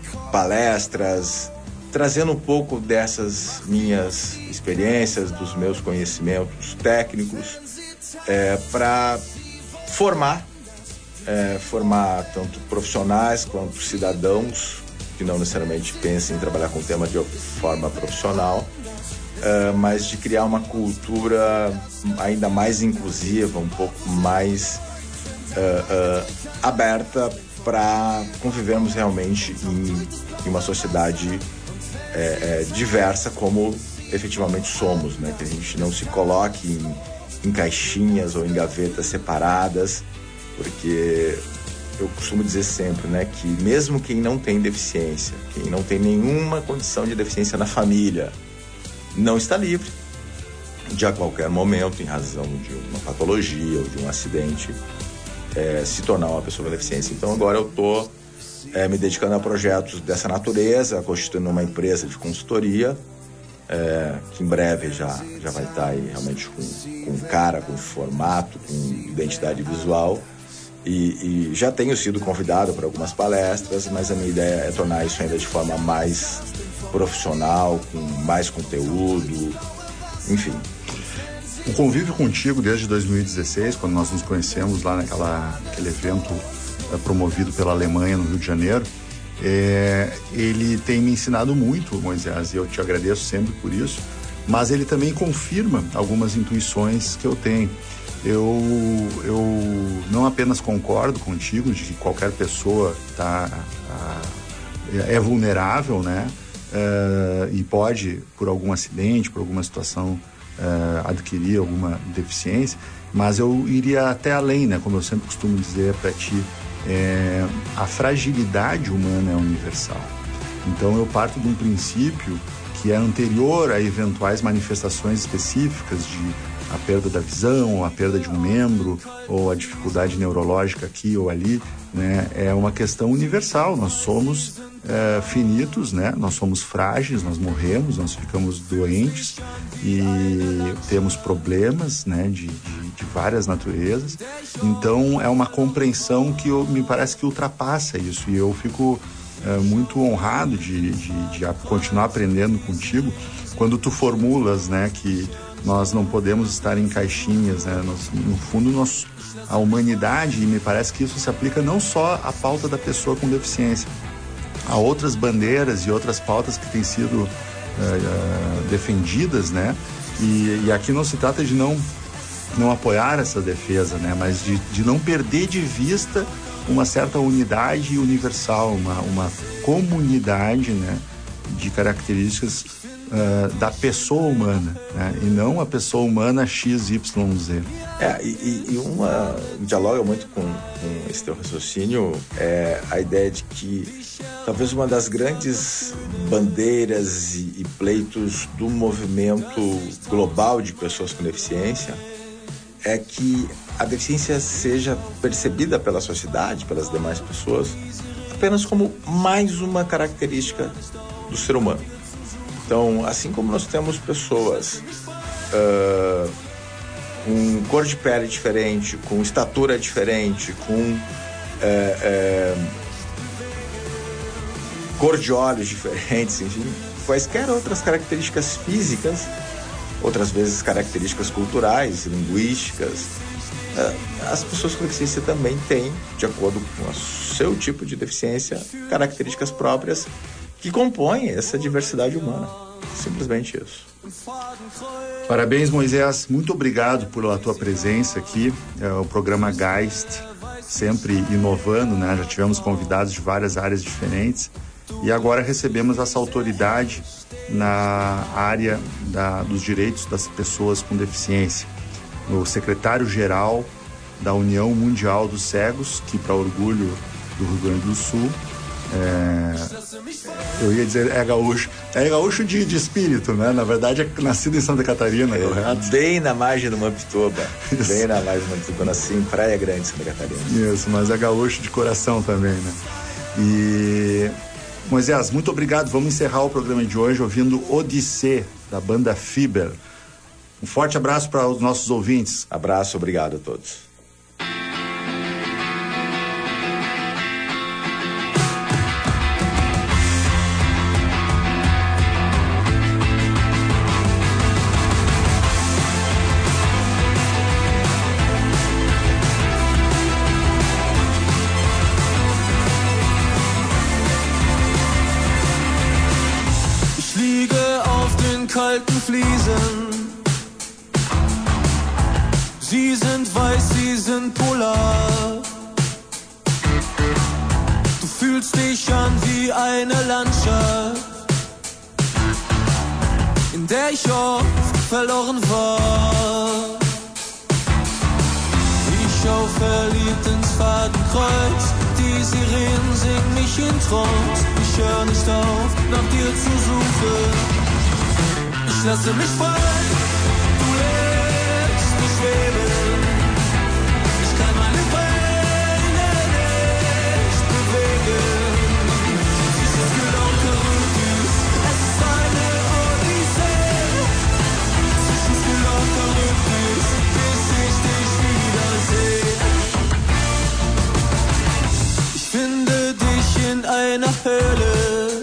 Speaker 3: palestras, trazendo um pouco dessas minhas experiências, dos meus conhecimentos técnicos, é, para formar, é, formar tanto profissionais quanto cidadãos que não necessariamente pensem em trabalhar com o tema de forma profissional, Uh, mas de criar uma cultura ainda mais inclusiva, um pouco mais uh, uh, aberta para convivermos realmente em, em uma sociedade é, é, diversa como efetivamente somos, né? Que a gente não se coloque em, em caixinhas ou em gavetas separadas, porque eu costumo dizer sempre, né, que mesmo quem não tem deficiência, quem não tem nenhuma condição de deficiência na família, não está livre de a qualquer momento, em razão de uma patologia ou de um acidente, é, se tornar uma pessoa com deficiência. Então agora eu estou é, me dedicando a projetos dessa natureza, constituindo uma empresa de consultoria, é, que em breve já, já vai estar aí realmente com, com cara, com formato, com identidade visual. E, e já tenho sido convidado para algumas palestras, mas a minha ideia é tornar isso ainda de forma mais profissional, com mais conteúdo, enfim.
Speaker 2: O convívio contigo desde dois mil e dezesseis, quando nós nos conhecemos lá naquela, naquele evento é, promovido pela Alemanha, no Rio de Janeiro, é, ele tem me ensinado muito, Moisés, e eu te agradeço sempre por isso, mas ele também confirma algumas intuições que eu tenho. Eu, eu não apenas concordo contigo de que qualquer pessoa tá, a, é vulnerável, né? Uh, e pode, por algum acidente, por alguma situação, uh, adquirir alguma deficiência, mas eu iria até além, né? Como eu sempre costumo dizer para ti, é, a fragilidade humana é universal. Então eu parto de um princípio que é anterior a eventuais manifestações específicas de a perda da visão, ou a perda de um membro, ou a dificuldade neurológica aqui ou ali, né? É uma questão universal. Nós somos é, finitos, né? Nós somos frágeis, nós morremos, nós ficamos doentes e temos problemas, né? De, de, de várias naturezas. Então é uma compreensão que eu, me parece que ultrapassa isso, e eu fico é, muito honrado de, de, de continuar aprendendo contigo quando tu formulas, né, que nós não podemos estar em caixinhas, né? Nós, no fundo, nós, a humanidade, e me parece que isso se aplica não só à pauta da pessoa com deficiência, há outras bandeiras e outras pautas que têm sido uh, uh, defendidas, né? E, e aqui não se trata de não, não apoiar essa defesa, né? Mas de, de não perder de vista uma certa unidade universal, uma, uma comunidade, né? De características uh, da pessoa humana, né? E não a pessoa humana X Y Z.
Speaker 3: É, e, e uma dialoga muito com, com esse teu raciocínio, é a ideia de que talvez uma das grandes bandeiras e, e pleitos do movimento global de pessoas com deficiência é que a deficiência seja percebida pela sociedade, pelas demais pessoas, apenas como mais uma característica do ser humano. Então, assim como nós temos pessoas uh, com cor de pele diferente, com estatura diferente, com é, é, cor de olhos diferentes, enfim, quaisquer outras características físicas, outras vezes características culturais, linguísticas, é, as pessoas com deficiência também têm, de acordo com o seu tipo de deficiência, características próprias que compõem essa diversidade humana. Simplesmente isso.
Speaker 2: Parabéns, Moisés. Muito obrigado pela tua presença aqui. É o programa Geist, sempre inovando, né? Já tivemos convidados de várias áreas diferentes e agora recebemos essa autoridade na área da, dos direitos das pessoas com deficiência. O secretário-geral da União Mundial dos Cegos, que, para orgulho do Rio Grande do Sul, É, eu ia dizer é gaúcho, é gaúcho de, de espírito, né? Na verdade é nascido em Santa Catarina, é, correto?
Speaker 3: Bem na margem do Mampituba, bem na margem do Mampituba, nasci em Praia Grande, Santa Catarina.
Speaker 2: Isso, mas é gaúcho de coração também, né? E Moisés, muito obrigado. Vamos encerrar o programa de hoje ouvindo Odissê, da banda Fiber. Um forte abraço para os nossos ouvintes.
Speaker 3: Abraço, obrigado a todos.
Speaker 5: Kalten Fliesen. Sie sind weiß, sie sind polar. Du fühlst dich an wie eine Landschaft, in der ich oft verloren war. Ich schau verliebt ins Fadenkreuz, die Sirenen singen mich in Trance. Ich hör nicht auf, nach dir zu suchen. Ich lasse mich fallen, du lässt mich schweben. Ich kann meine Beine nicht bewegen. Dieses Gelockerütis, es ist eine Odyssee. Zwischen Gelockerütis, bis ich dich wiedersehe. Ich finde dich in einer Höhle.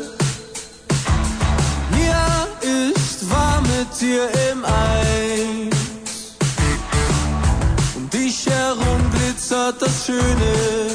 Speaker 5: Dir im Eis, um dich herum glitzert das Schöne,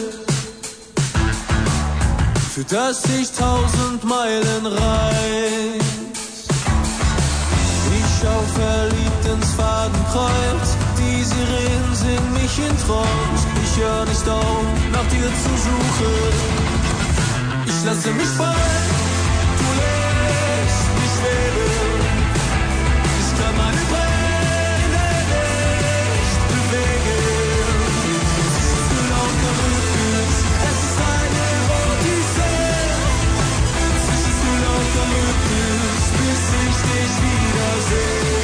Speaker 5: für das ich tausend Meilen reis. Ich schau verliebt ins Fadenkreuz, die Sirenen singen mich in Trance. Ich hör nicht auf, nach dir zu suchen. Ich lasse mich fallen, du lässt mich schweben. Meine Beine nicht bewegen. Dieses Gelockerütis, es ist eine Odyssee. Dieses Gelockerütis, bis ich dich wiedersehe.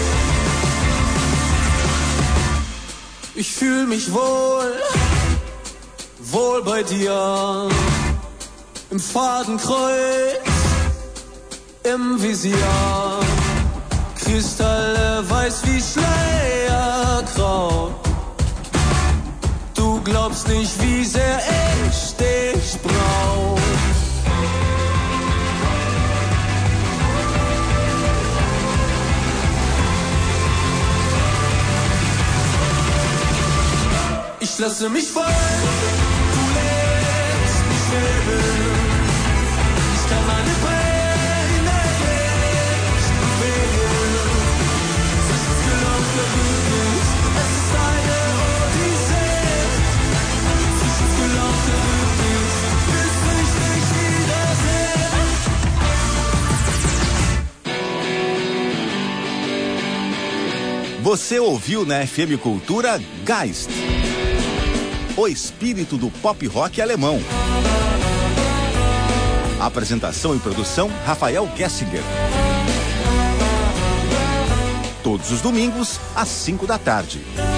Speaker 5: Ich fühl mich wohl, wohl bei dir. Im Fadenkreuz, im Visier. Kristalle weiß wie Schleierkraut. Du glaubst nicht, wie sehr ich dich brauch. Ich lasse mich fallen, du lässt mich schweben. Ich kann meine Beine nicht bewegen. Es ist eine Odyssee. Zwischen Gelockerütis, bis ich dich wiedersehe.
Speaker 1: Você ouviu na F M Cultura Geist, o espírito do pop rock alemão. Apresentação e produção Rafael Gessinger. Todos os domingos às cinco da tarde.